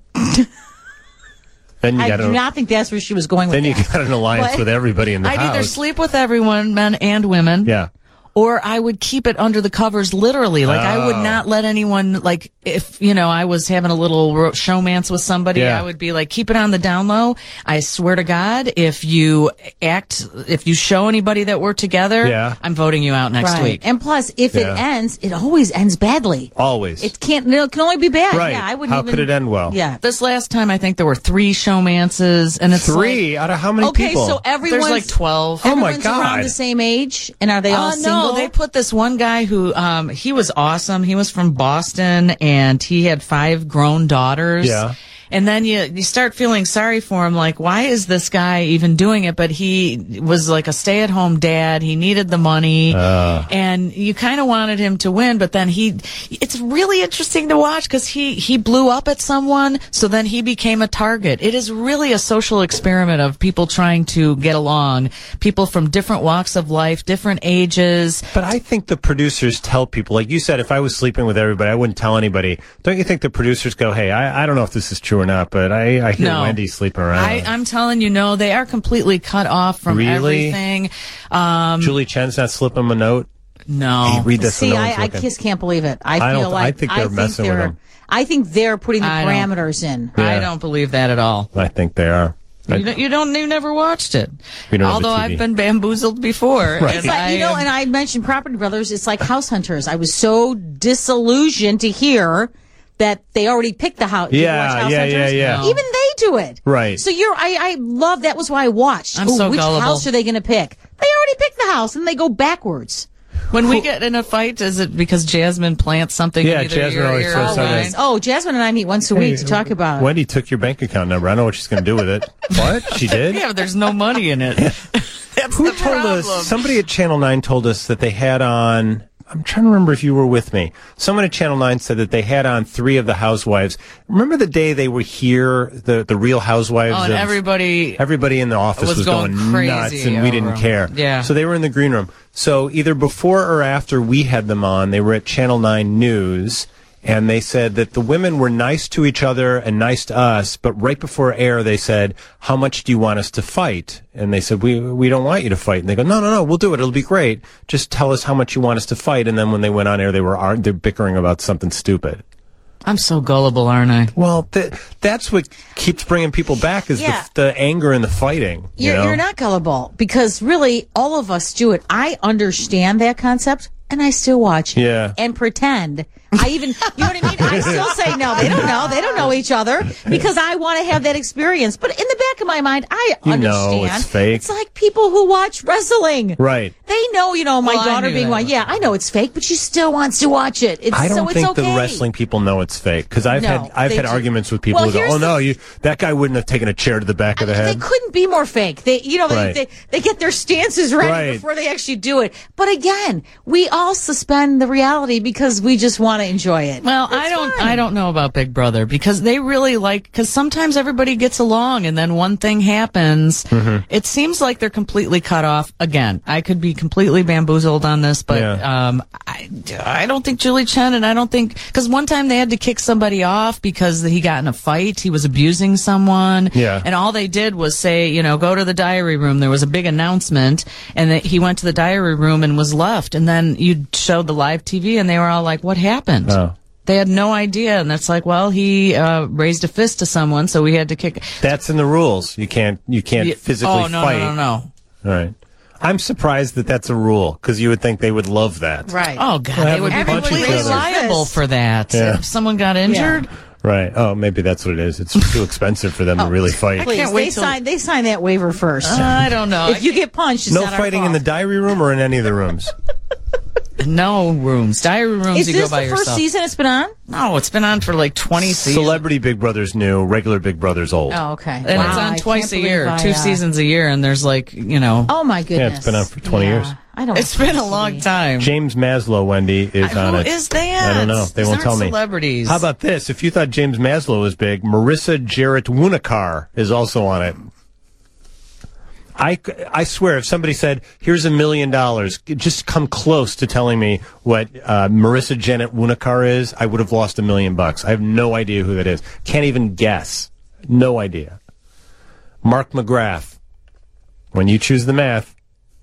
Then you I got do a, not think that's where she was going with then you that. got an alliance But- with everybody in the I'd house. either sleep with everyone, men and women. Yeah. Or I would keep it under the covers, literally. Like, I would Oh. not let anyone, like, if, you know, I was having a little ro- showmance with somebody, Yeah. I would be like, keep it on the down low. I swear to God, if you act, if you show anybody that we're together, Yeah. I'm voting you out next Right. week. And plus, if Yeah. it ends, it always ends badly. Always. It can't. No, it can only be bad. Right. Yeah, I wouldn't How even, could it end well? Yeah. This last time, I think there were three showmances, and it's Three like, out of how many Okay, people? so everyone's there's like twelve. Oh my everyone's around God. the same age, and are they all Uh, single? no, they put this one guy who, um, he was awesome. He was from Boston and he had five grown daughters. Yeah. And then you, you start feeling sorry for him. Like, why is this guy even doing it? But he was like a stay at home dad. He needed the money Uh. and you kind of wanted him to win, but then he, it's really interesting to watch because he, he blew up at someone. So then he became a target. It is really a social experiment of people trying to get along, people from different walks of life, different ages. But I think the producers tell people, like you said, if I was sleeping with everybody, I wouldn't tell anybody. Don't you think the producers go, hey, I, I don't know if this is true or not, but I, I hear No. Wendy sleeping around. I, I'm telling you, no, they are completely cut off from Really? everything. Um, Julie Chen's not slipping him a note. no. Hey, read this See, when no one's I, I looking. just can't believe it. I, I feel don't- I like think they're messing with they're, him. I think they're putting the I don't- parameters in. Yeah. I don't believe that at all. I think they are. I- You don't, you don't, you never watched it. We don't have Although the T V. I've been bamboozled before. Right. and But, I you know, am- and I mentioned Property Brothers. It's like House Hunters. I was so disillusioned to hear that they already picked the house. Did you Yeah, watch House yeah, Hunters? yeah, yeah. No. Even they do it. Right. So you're, I, I love, that was why I watched. I'm Ooh, so which gullible. house are they going to pick? They already picked the house and they go backwards. when we get in a fight, is it because Jasmine plants something Yeah, in either Jasmine your always ear says or something. mine? Oh, Jasmine and I meet once a week to talk about it. Wendy took your bank account number. I know what she's going to do with it. What? She did? Yeah, but there's no money in it. That's Who the told problem. us? Somebody at Channel nine told us that they had on. I'm trying to remember if you were with me. Someone at Channel nine said that they had on three of the housewives. Remember the day they were here, the the Real Housewives? Oh, and of- everybody Everybody in the office was was, going going, crazy nuts, and we didn't over 'em. care. Yeah. So they were in the green room. So either before or after we had them on, they were at Channel nine News, and they said that the women were nice to each other and nice to us, but right before air, they said, how much do you want us to fight? And they said, we we don't want you to fight. And they go, no, no, no, we'll do it. It'll be great. Just tell us how much you want us to fight. And then when they went on air, they were ar- they're bickering about something stupid. I'm so gullible, aren't I? Well, th- that's what keeps bringing people back is Yeah. the, the anger and the fighting. You You're, know? you're not gullible because really all of us do it. I understand that concept and I still watch Yeah. and pretend I even, you know what I mean? I still say no. They don't know. They don't know each other because I want to have that experience. But in the back of my mind, I You understand. know it's fake. It's like people who watch wrestling. Right. They know, you know, my Well, I daughter knew being that. one. Yeah, I know it's fake, but she still wants to watch it. It's, I don't so it's think okay. the wrestling people know it's fake because I've No, had I've they had do. arguments with people Well, who go, here's "Oh no, the- you that guy wouldn't have taken a chair to the back of the They head." couldn't be more fake. They, you know, Right. they, they they get their stances ready Right. before they actually do it. But again, we all suspend the reality because we just want to enjoy it. Well, I It's don't, fine. I don't know about Big Brother because they really like, because sometimes everybody gets along and then one thing happens. Mm-hmm. It seems like they're completely cut off. Again, I could be completely bamboozled on this, but, Yeah. um, I, I don't think Julie Chen and I don't think, because one time they had to kick somebody off because he got in a fight. He was abusing someone. Yeah. And all they did was say, you know, go to the diary room. There was a big announcement and that he went to the diary room and was left. And then you showed the live T V and they were all like, what happened? Oh. They had no idea, and it's like, well, he uh, raised a fist to someone, so we had to kick. That's in the rules. You can't you can't Yeah. physically oh, no, fight. no, no, no. All right. I'm surprised that that's a rule because you would think they would love that. Right. Oh God, Well, they would be everybody completely raised their liable fist. for that. Yeah. If someone got injured, Right. Oh, maybe that's what it is. It's too expensive for them to really fight. Please, can't wait they till- sign they sign that waiver first. I don't know. if you get punched, it's No not our fighting in the fault. diary room or in any of the rooms. no rooms, diary rooms. Is you this go by the first yourself. season it's been on? No, it's been on for like twenty seasons, Celebrity Big Brother's new, regular Big Brother's old. Oh, okay. and Wow, it's I on can't twice a believe year, I, two uh, seasons a year, and there's like, you know, Oh my goodness. it's been on for twenty Yeah. years. I don't. it's been a long time. James Maslow, Wendy, is I- on who it. is that? I don't know. They These won't aren't tell me. celebrities. How about this? If you thought James Maslow was big, Marissa Jarrett Wunakar is also on it. I, I swear, if somebody said, here's a million dollars, just come close to telling me what uh, Marissa Janet Wunakar is, I would have lost a million bucks. I have no idea who that is. Can't even guess. No idea. Mark McGrath. When you choose the math,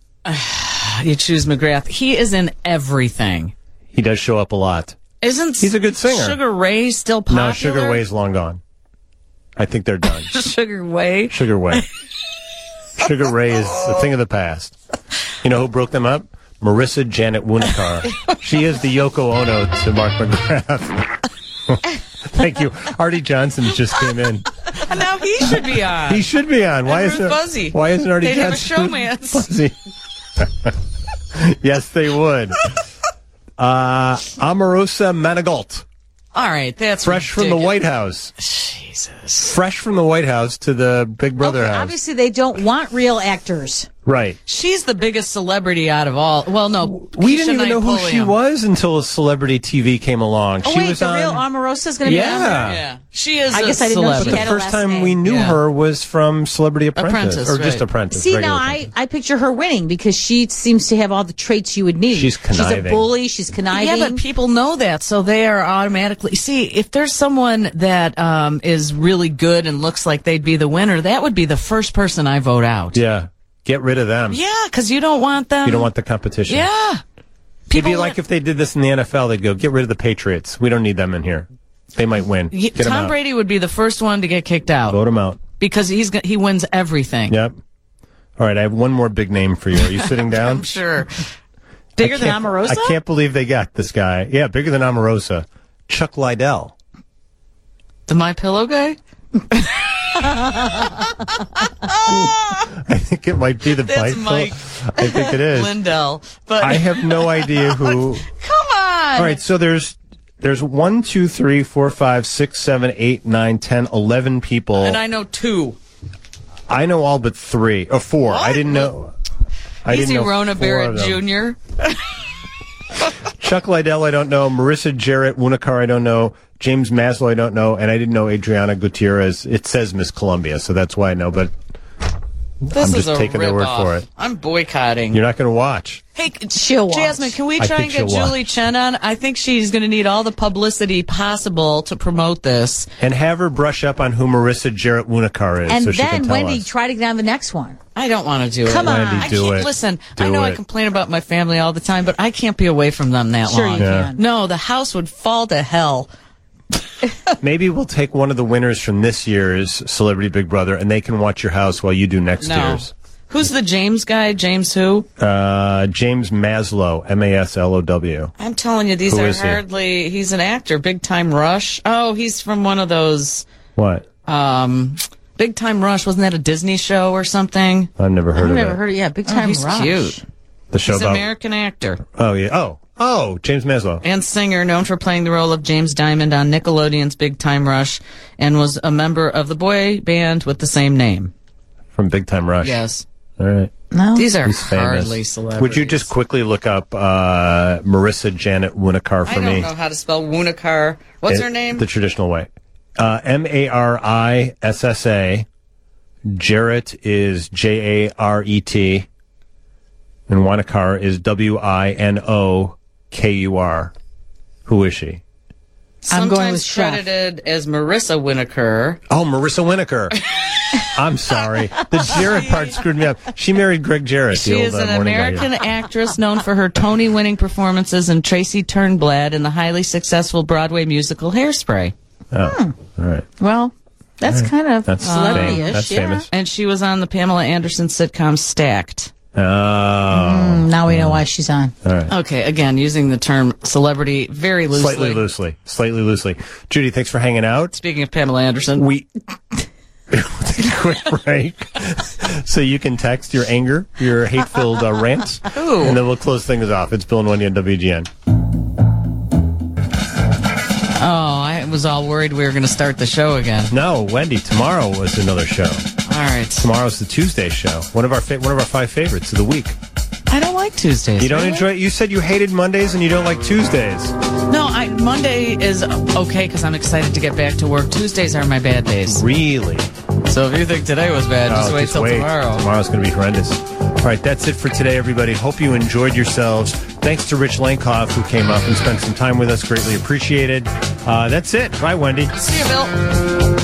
you choose McGrath? He is in everything. he does show up a lot. Isn't He's a good singer. Sugar Ray still popular? No, Sugar Way's long gone. I think they're done. Sugar Way. Sugar Way. Sugar Ray is a thing of the past. You know who broke them up? Marissa Janet Wunakar. She is the Yoko Ono to Mark McGrath. Thank you. Artie Johnson just came in. And now he should be on. He should be on. Why And isn't Ruth Buzzy. Why isn't Artie They'd have a Johnson showmance. Buzzy? Yes, they would. Uh, Omarosa Manigault. All right, that's Fresh from the ridiculous. White House. Jesus. Fresh from the White House to the Big Brother Okay, house. obviously, they don't want real actors. Right. She's the biggest celebrity out of all. Well, no, We Keisha didn't even know who Knight she Pulliam. was until Celebrity T V came along. Oh she wait, was the on. real Omarosa is going to be on Yeah. there. Yeah, she is. I a guess I didn't know she But celebrity. the had a first last time name. we knew Yeah. her was from Celebrity Apprentice, Apprentice, or just right. Apprentice. See, regular now I, Apprentice. I picture her winning because she seems to have all the traits you would need. She's She's conniving. a bully. She's conniving. Yeah, but people know that, so they are automatically. See, if there's someone that um, is really good and looks like they'd be the winner, that would be the first person I vote out. Yeah, get rid of them. Yeah, because you don't want them. You don't want the competition. Yeah. It'd People be like want- if they did this in the N F L. They'd go, get rid of the Patriots. We don't need them in here. They might win. Y- Get them Tom out. Brady would be the first one to get kicked out Vote them out. because he's go- he wins everything. Yep. All right, I have one more big name for you. Are you sitting down? I'm sure. bigger I than can't- Omarosa. I can't believe they got this guy. Yeah, bigger than Omarosa. Chuck Liddell. The My Pillow guy. I think it might be the That's bite. Mike. I think it is. Lindell. But I have no idea who. come on. All right, so there's there's one, two, three, four, five, six, seven, eight, nine, ten, eleven people. And I know two. I know all but three or four. I What? didn't know. I Easy didn't know Rona four Barrett of them. Junior Chuck Liddell, I don't know. Marissa Jarrett Wunakar, I don't know. James Maslow, I don't know. And I didn't know Adriana Gutierrez. It says Miss Columbia, so that's why I know. But This I'm is just a taking their word rip-off. for it. I'm boycotting. You're not going to watch. Hey, She'll watch. Jasmine, can we I try think and get she'll Julie watch. Chen on? I think she's going to need all the publicity possible to promote this. And have her brush up on who Marissa Jarrett Wunakar is And so she can then tell Wendy, us. try to get on the next one. I don't want to do it. Come on. Wendy, I do can't it. listen. Do I know I it. complain about my family all the time, but I can't be away from them that Sure long. you Yeah. can. No, the house would fall to hell. Maybe we'll take one of the winners from this year's Celebrity Big Brother, and they can watch your house while you do next No. year's. Who's the James guy? James who? Uh, James Maslow, M A S L O W. I'm telling you, these Who are is he? hardly. He's an actor. Big Time Rush. Oh, he's from one of those. What? Um, Big Time Rush. Wasn't that a Disney show or something? I've never heard I've of never it. heard of Yeah, Big Oh, Time he's Rush. cute. The show He's an about. American actor Oh yeah. Oh. Oh. James Maslow. and singer, known for playing the role of James Diamond on Nickelodeon's Big Time Rush, and was a member of the boy band with the same name. From Big Time Rush. Yes. All right. No. These are He's famous. hardly celebrities. Would you just quickly look up uh, Marissa Janet Winokur for I don't me? know how to spell Winokur. What's It- her name? The traditional way. Uh, M A R I S S A. Jarrett is J A R E T. And Winokur is W I N O K U R. Who is she? I'm going Sometimes with chef. credited as Marissa Winokur. Oh, Marissa Winokur. I'm sorry. The Jarrett part screwed me up. She married Greg Jarrett. She the old, is uh, an morning guy American here. actress known for her Tony-winning performances in Tracy Turnblad in the highly successful Broadway musical Hairspray. Oh, all right. Well, that's kind of That's celebrity-ish. fame. That's yeah. famous. And she was on the Pamela Anderson sitcom Stacked. Oh, Mm, now we know why she's on. all right. Okay, again, using the term celebrity very loosely. Slightly loosely. Slightly loosely. Judy, thanks for hanging out. Speaking of Pamela Anderson, We we'll take a quick break so you can text your anger, your hate-filled uh, rants, Ooh. and then we'll close things off. It's Bill and Wendy on W G N. oh, I was all worried we were going to start the show again. No, Wendy, tomorrow was another show. All right. Tomorrow's the Tuesday show. One of our fa- one of our five favorites of the week. I don't like Tuesdays. You don't really. enjoy? You said you hated Mondays and you don't like Tuesdays. No, I, Monday is okay because I'm excited to get back to work. Tuesdays are my bad days. Really? So if you think today was bad, just Oh, wait till tomorrow. Tomorrow's going to be horrendous. All right, that's it for today, everybody. Hope you enjoyed yourselves. Thanks to Rich Lankoff, who came up and spent some time with us. Greatly appreciated. Uh, that's it. Bye, Wendy. See you, Bill.